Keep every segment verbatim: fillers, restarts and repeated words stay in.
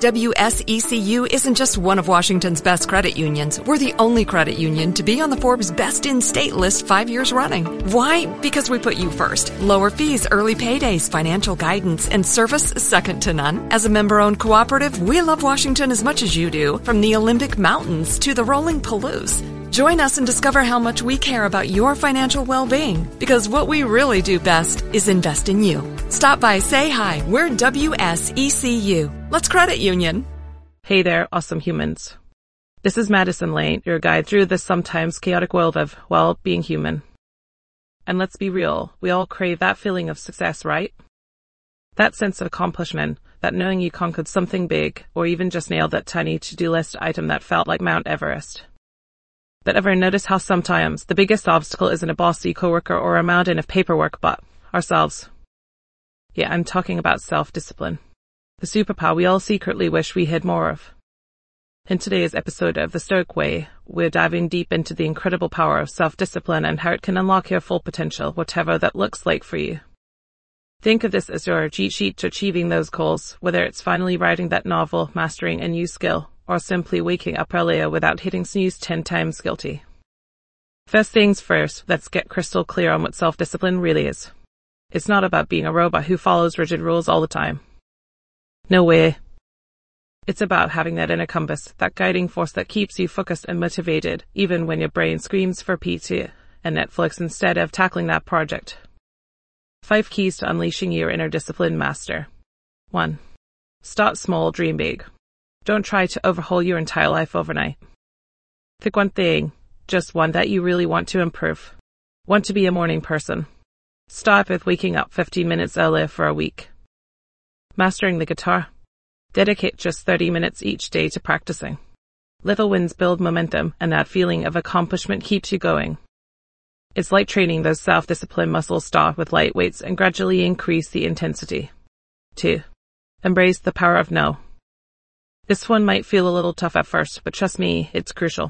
W S E C U isn't just one of Washington's best credit unions. We're the only credit union to be on the Forbes Best in State list five years running. Why? Because we put you first. Lower fees, early paydays, financial guidance, and service second to none. As a member-owned cooperative, we love Washington as much as you do, from the Olympic Mountains to the rolling Palouse. Join us and discover how much we care about your financial well-being, because what we really do best is invest in you. Stop by, say hi. We're W S E C U. Let's credit union. Hey there, awesome humans. This is Madison Lane, your guide through this sometimes chaotic world of, well, being human. And let's be real, we all crave that feeling of success, right? That sense of accomplishment, that knowing you conquered something big, or even just nailed that tiny to-do list item that felt like Mount Everest. But ever notice how sometimes the biggest obstacle isn't a bossy coworker or a mountain of paperwork, but ourselves? Yeah, I'm talking about self-discipline. The superpower we all secretly wish we had more of. In today's episode of The Stoic Way, we're diving deep into the incredible power of self-discipline and how it can unlock your full potential, whatever that looks like for you. Think of this as your cheat sheet to achieving those goals, whether it's finally writing that novel, mastering a new skill, or simply waking up earlier without hitting snooze ten times guilty. First things first, let's get crystal clear on what self-discipline really is. It's not about being a robot who follows rigid rules all the time. No way. It's about having that inner compass, that guiding force that keeps you focused and motivated, even when your brain screams for pizza and Netflix instead of tackling that project. Five keys to unleashing your inner discipline master. One. Start small, dream big. Don't try to overhaul your entire life overnight. Pick one thing, just one that you really want to improve. Want to be a morning person? Start with waking up fifteen minutes earlier for a week. Mastering the guitar? Dedicate just thirty minutes each day to practicing. Little wins build momentum, and that feeling of accomplishment keeps you going. It's like training those self-discipline muscles. Start with light weights and gradually increase the intensity. Two. Embrace the power of no. This one might feel a little tough at first, but trust me, it's crucial.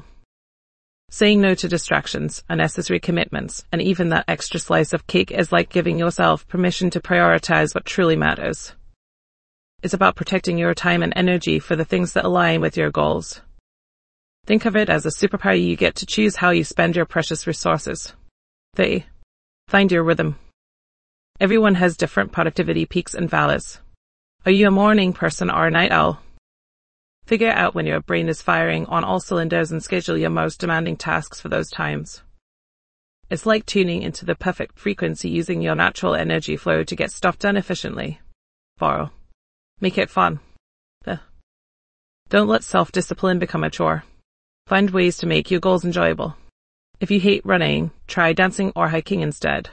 Saying no to distractions, unnecessary commitments, and even that extra slice of cake is like giving yourself permission to prioritize what truly matters. It's about protecting your time and energy for the things that align with your goals. Think of it as a superpower. You get to choose how you spend your precious resources. Three. Find your rhythm. Everyone has different productivity peaks and valleys. Are you a morning person or a night owl? Figure out when your brain is firing on all cylinders and schedule your most demanding tasks for those times. It's like tuning into the perfect frequency, using your natural energy flow to get stuff done efficiently. Four. Make it fun. Ugh. Don't let self-discipline become a chore. Find ways to make your goals enjoyable. If you hate running, try dancing or hiking instead.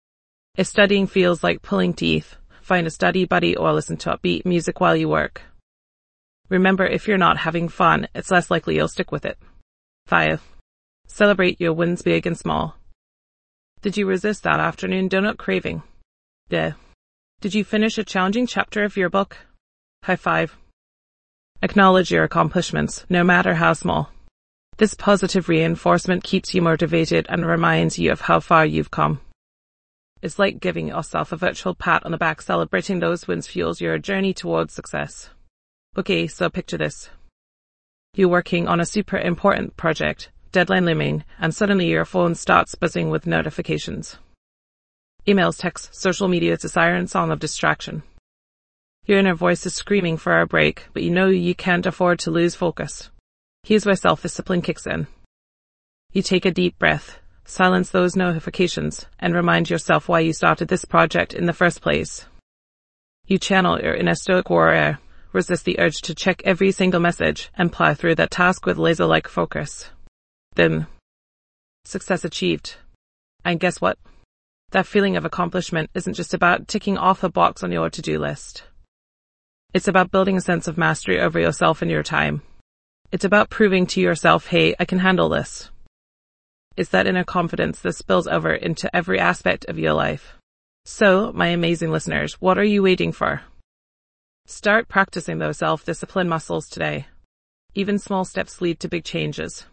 If studying feels like pulling teeth, find a study buddy or listen to upbeat music while you work. Remember, if you're not having fun, it's less likely you'll stick with it. Five. Celebrate your wins, big and small. Did you resist that afternoon donut craving? Yeah. Did you finish a challenging chapter of your book? High five. Acknowledge your accomplishments, no matter how small. This positive reinforcement keeps you motivated and reminds you of how far you've come. It's like giving yourself a virtual pat on the back. Celebrating those wins fuels your journey towards success. Okay, so picture this. You're working on a super important project, deadline looming, and suddenly your phone starts buzzing with notifications. Emails, texts, social media, it's a siren song of distraction. Your inner voice is screaming for a break, but you know you can't afford to lose focus. Here's where self-discipline kicks in. You take a deep breath, silence those notifications, and remind yourself why you started this project in the first place. You channel your inner stoic warrior, resist the urge to check every single message, and plow through that task with laser-like focus. Then, success achieved. And guess what? That feeling of accomplishment isn't just about ticking off a box on your to-do list. It's about building a sense of mastery over yourself and your time. It's about proving to yourself, hey, I can handle this. It's that inner confidence that spills over into every aspect of your life. So, my amazing listeners, what are you waiting for? Start practicing those self-discipline muscles today. Even small steps lead to big changes.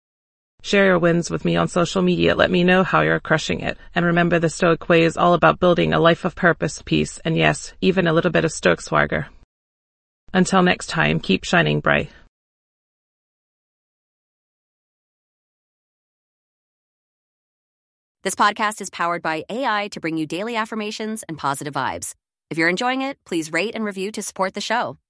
Share your wins with me on social media. Let me know how you're crushing it. And remember, the Stoic Way is all about building a life of purpose, peace, and yes, even a little bit of Stoic swagger. Until next time, keep shining bright. This podcast is powered by A I to bring you daily affirmations and positive vibes. If you're enjoying it, please rate and review to support the show.